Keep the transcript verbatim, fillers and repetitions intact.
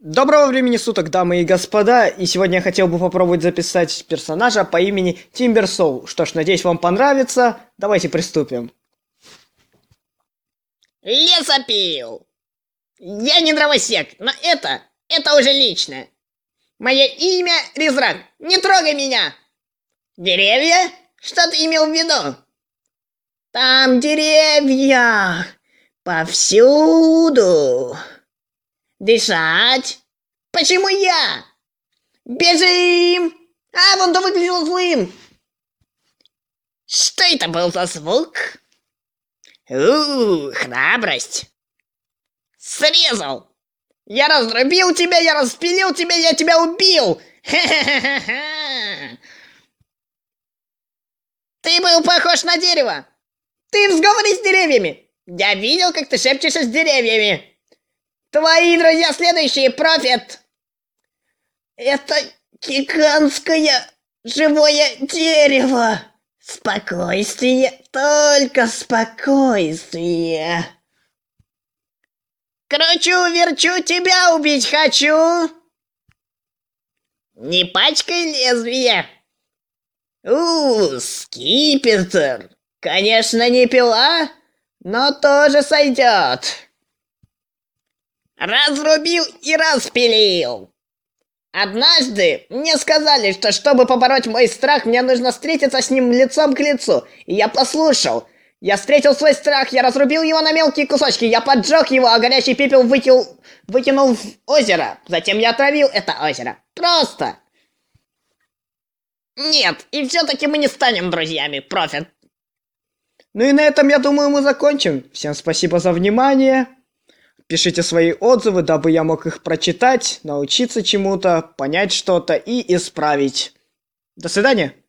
Доброго времени суток, дамы и господа, и сегодня я хотел бы попробовать записать персонажа по имени Тимберсоул. Что ж, надеюсь, вам понравится. Давайте приступим. Лесопил! Я не дровосек, но это, это уже лично. Мое имя Ризрак, не трогай меня! Деревья? Что ты имел в виду? Там деревья повсюду. Дышать? Почему я? Бежим! А, вон то выглядело злым. Что это был за звук? У, храбрость. Срезал. Я разрубил тебя, я распилил тебя, я тебя убил. Ха-ха-ха-ха. Ты был похож на дерево. Ты в сговоре с деревьями. Я видел, как ты шепчешься с деревьями. Твои друзья следующие, Профит. Это гигантское живое дерево. Спокойствие, только спокойствие. Кручу-верчу, тебя убить хочу. Не пачкай лезвие. У, скипетр. Конечно, не пила, но тоже сойдет. Разрубил и распилил. Однажды мне сказали, что чтобы побороть мой страх, мне нужно встретиться с ним лицом к лицу. И я послушал. Я встретил свой страх, я разрубил его на мелкие кусочки, я поджег его, а горячий пепел выкинул, выкинул в озеро. Затем я отравил это озеро. Просто. Нет, и все-таки мы не станем друзьями, Профит. Ну и на этом, я думаю, мы закончим. Всем спасибо за внимание. Пишите свои отзывы, дабы я мог их прочитать, научиться чему-то, понять что-то и исправить. До свидания.